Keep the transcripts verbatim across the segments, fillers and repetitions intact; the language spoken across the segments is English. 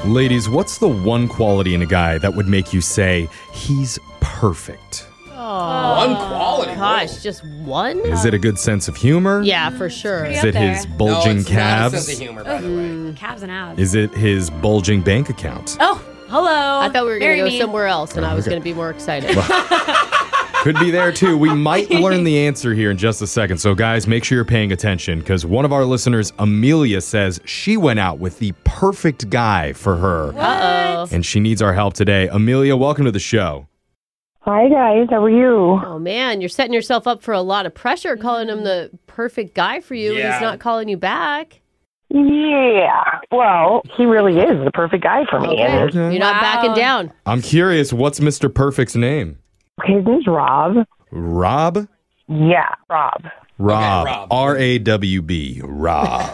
Ladies, what's the one quality in a guy that would make you say, he's perfect? Oh, one quality? Gosh, Whoa. just one? Is it a good sense of humor? Yeah, for sure. Is up it there. his bulging no, it's calves? Not a sense of humor, by the way. Calves and abs. Is it his bulging bank account? Oh, hello. I thought we were going Marry to go me. somewhere else, and I was Okay. going to be more excited. Could be there too. We might learn the answer here in just a second. So guys, make sure you're paying attention because one of our listeners, Amelia, says she went out with the perfect guy for her. Uh-oh. And she needs our help today. Amelia, welcome to the show. Hi, guys. How are you? Oh, man, you're setting yourself up for a lot of pressure calling him the perfect guy for you, and Yeah. he's not calling you back. Yeah. Well, he really is the perfect guy for me. Okay. And Okay. You're not Wow. backing down. I'm curious, what's Mister Perfect's name? his name's Rob. Rob? Yeah, Rob. Rob. Rob. R A W B. Rob.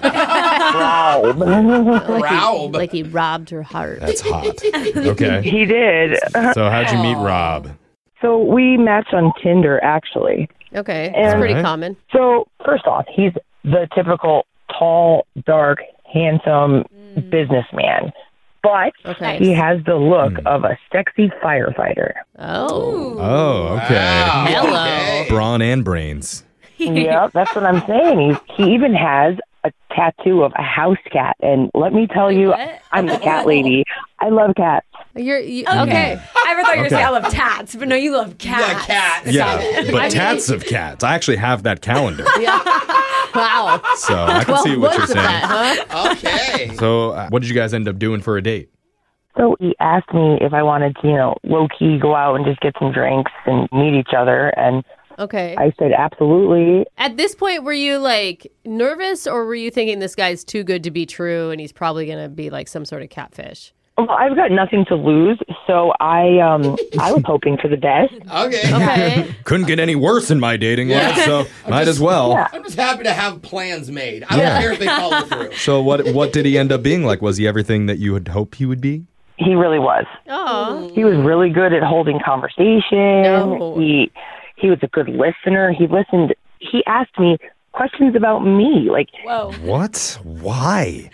Rob. Like Rob. he, like he robbed her heart. That's hot. Okay. he did. So how'd you meet Rob? So we matched on Tinder, actually. Okay, it's And- pretty Alright. common. So first off, he's the typical tall, dark, handsome businessman. But Okay. he has the look Hmm. of a sexy firefighter. Oh. Oh, okay. Wow. Hello. Okay. Brawn and brains. Yep, that's what I'm saying. He's, he even has a tattoo of a house cat. And let me tell you, What? I'm the cat lady. I love cats. You're you, Okay. okay. I ever thought you were going to Okay. say I love tats, but no, you love cats. Yeah, cat. Yeah, but tats of cats. I actually have that calendar. Yeah. Wow. So I can Twelve see what you're months of saying. that, huh? Okay. So uh, what did you guys end up doing for a date? So he asked me if I wanted to, you know, low-key go out and just get some drinks and meet each other. And Okay. I said, absolutely. At this point, were you like nervous, or were you thinking this guy's too good to be true and he's probably going to be like some sort of catfish? Well, I've got nothing to lose, so I um I was hoping for the best. Okay. Okay. Couldn't get any worse in my dating Yeah. life, so might just- as well. Yeah. I'm just happy to have plans made. I don't Yeah. care if they follow through. So what what did he end up being like? Was he everything that you had hoped he would be? He really was. Oh. He was really good at holding conversation. No. He he was a good listener. He listened. He asked me questions about me, like Whoa. What? Why?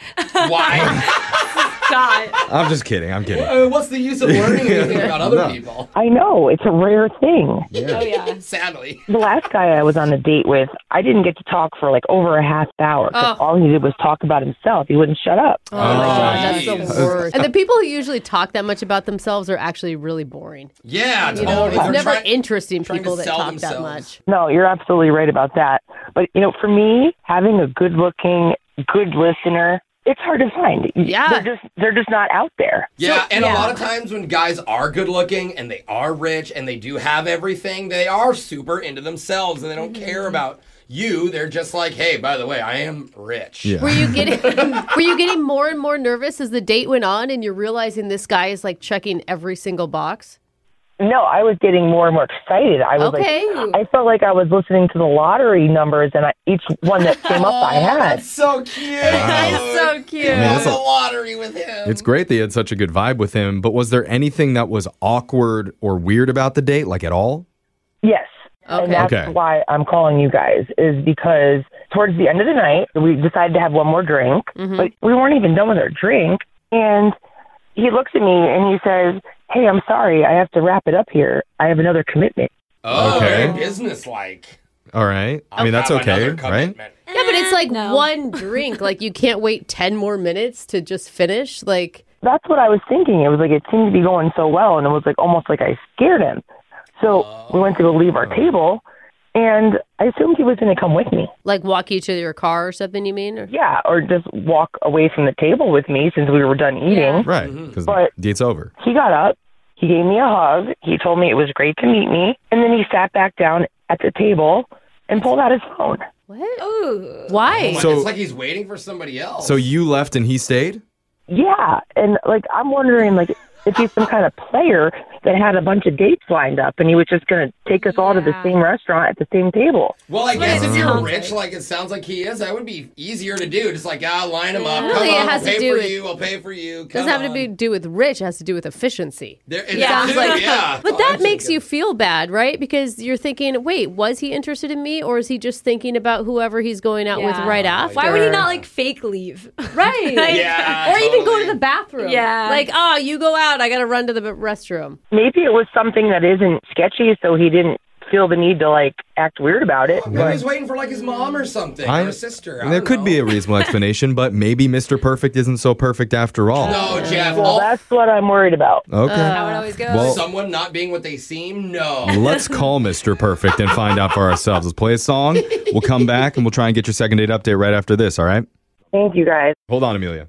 Why? God. I'm just kidding. I'm kidding. I mean, what's the use of learning anything about other No. people? I know it's a rare thing. Oh, yeah. Sadly. The last guy I was on a date with, I didn't get to talk for like over a half hour. 'Cause Oh. all he did was talk about himself. He wouldn't shut up. Oh, my God, that's geez. the worst. And the people who usually talk that much about themselves are actually really boring. Yeah, You know, totally. it's They're never trying- interesting trying to people that sell talk that themselves. much. No, you're absolutely right about that. But, you know, for me, having a good-looking, good listener, it's hard to find. Yeah. They're just, they're just not out there. Yeah, So- and yeah. a lot of times when guys are good looking and they are rich and they do have everything, they are super into themselves and they don't care about you. They're just like, hey, by the way, I am rich. Yeah. Were you getting were you getting more and more nervous as the date went on and you're realizing this guy is like checking every single box? No, I was getting more and more excited. I was Okay. like, I felt like I was listening to the lottery numbers, and I, each one that came up, I had. That's so cute. It's so cute. I mean, won that's the a- lottery with him. It's great that you had such a good vibe with him, but was there anything that was awkward or weird about the date, like at all? Yes. Okay. And that's Okay. why I'm calling you guys, is because towards the end of the night, we decided to have one more drink, Mm-hmm. but we weren't even done with our drink. And he looks at me and he says, hey, I'm sorry, I have to wrap it up here. I have another commitment. Oh, Okay. very business-like. All right. I mean, that's Have okay, another right? commitment. Yeah, but it's like No. one drink. Like you can't wait ten more minutes to just finish. Like That's what I was thinking. It was like it seemed to be going so well, and it was like almost like I scared him. So we went to go leave our table, and I assumed he was going to come with me. like walk you to your car or something, you mean? Or- Yeah, or just walk away from the table with me since we were done eating. Yeah. Right, Mm-hmm. because But- date's over. He got up, he gave me a hug, he told me it was great to meet me, and then he sat back down at the table and pulled out his phone. What? Ooh. Why? Oh my- So- it's like he's waiting for somebody else. So you left and he stayed? Yeah, and like I'm wondering like if he's some kind of player that had a bunch of dates lined up and he was just going to take us all to the Yeah. same restaurant at the same table. Well, I guess it if you're sounds rich, like. like it sounds like he is, that would be easier to do. Just like, ah, line him up. Really, Come it on, has I'll to pay do for with- you. I'll pay for you. Come Doesn't have to on. be do with rich. It has to do with efficiency. There, it Yeah. does Sounds too, like- yeah. But Oh, that I'm makes thinking- you feel bad, right? Because you're thinking, wait, was he interested in me, or is he just thinking about whoever he's going out with Yeah. right after? Why would he not like fake leave? Right. Like- Yeah, Or even go totally. to the bathroom. Yeah. Like, oh, you go out. I got to run to the restroom. Maybe it was something that isn't sketchy, so he didn't feel the need to like act weird about it. Maybe But he's waiting for like his mom or something, I- or his sister. I There don't could know. be a reasonable explanation, but maybe Mister Perfect isn't so perfect after all. No, Jeff. well, all- that's what I'm worried about. Okay. How it always goes. Well- someone not being what they seem? No. Let's call Mister Perfect and find out for ourselves. Let's play a song. We'll come back and we'll try and get your second date update right after this, all right? Thank you guys. Hold on, Amelia.